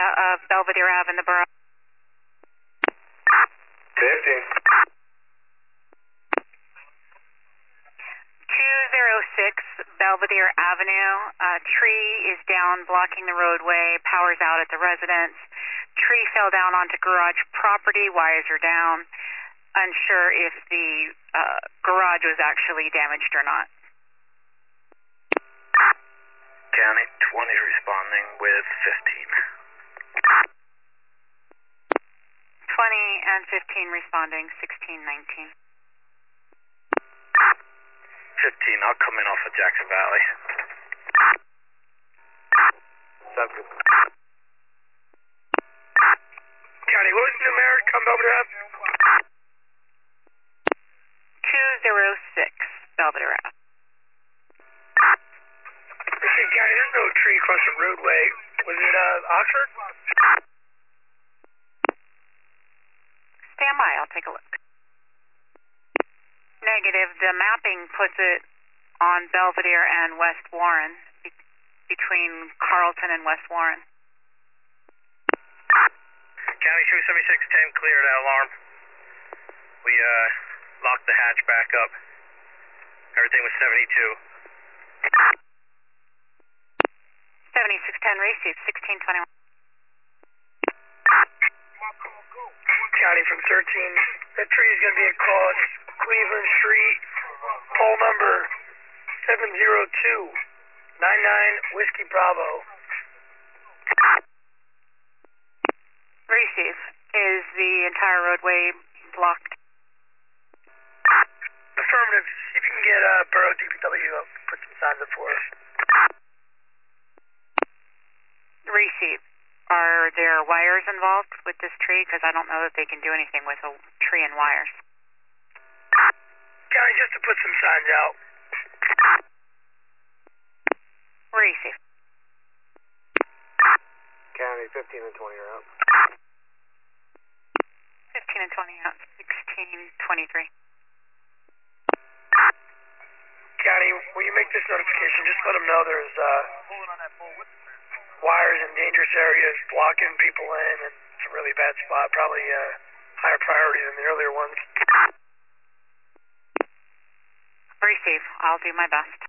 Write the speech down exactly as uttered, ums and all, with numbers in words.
of Belvedere Ave in the borough. fifteen. two oh six Belvedere Avenue. A tree is down blocking the roadway. Power's out at the residence. Tree fell down onto garage property. Wires are down. Unsure if the uh, garage was actually damaged or not. County twenty responding with fifteen. twenty and fifteen responding, sixteen, nineteen. fifteen, I'll come in off of Jackson Valley. Sounds good. County, what was the numeric come over to? two oh six Belvedere Ave. Hey, County, there's no tree across the roadway. Was it uh, Oxford? Stand by, I'll take a look. Negative, the mapping puts it on Belvedere and West Warren, be between Carlton and West Warren. County two seventy-six ten, clear that alarm. We uh, locked the hatch back up. Everything was seventy-two. seventy-six ten received, sixteen twenty-one. County from thirteen, that tree is going to be across Cleveland Street, pole number seven zero two nine nine Whiskey Bravo. Receive. Is the entire roadway blocked? Affirmative. See if you can get uh, Borough D P W up, put some signs up for us. Receive. Are there wires involved with this tree? Because I don't know that they can do anything with a tree and wires. County, just to put some signs out. Receive. County, fifteen and twenty are out. fifteen and twenty out, sixteen twenty-three. County, when you make this notification, just let them know there's uh, wires in dangerous areas blocking people in, and it's a really bad spot, probably uh, higher priority than the earlier ones. Receive. I'll do my best.